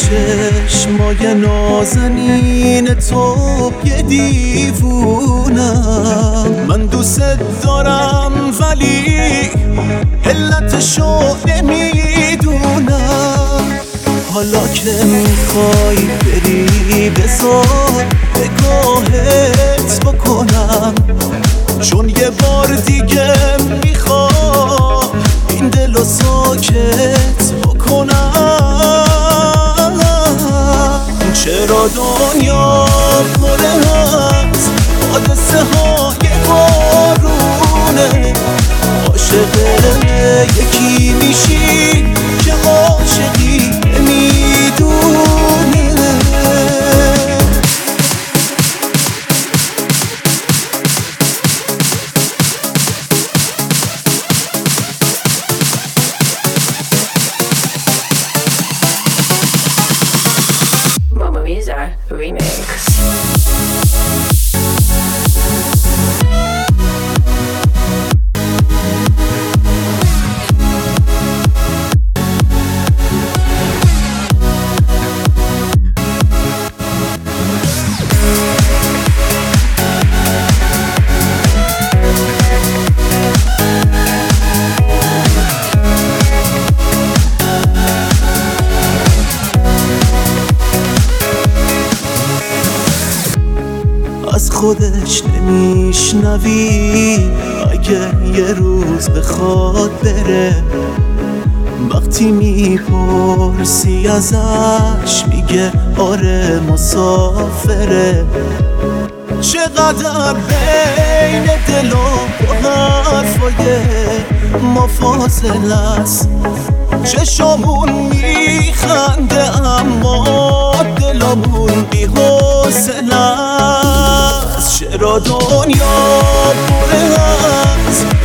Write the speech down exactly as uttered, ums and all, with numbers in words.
چشمای نازنین تو یه دیوونم. من دوست دارم ولی علتشو نمیدونم. حالا که میخوای بری بذار نگاهت بکنم، چون یه بار دیگه میخوام این دلو ساکت بکنم. چرا دنیا پره از حادثه های بارونه؟ عاشق یکی میشی که عاشقی نمیدونه. Remix. از خودش نمیشنوی اگه یه روز بخواد بره. وقتی میپرسی ازش میگه آره مسافره. چقدر بین دل و حرفای ما فاصله است. چشامون میخنده اما دلمون بی‌حوصله است. چرا دنیا پره از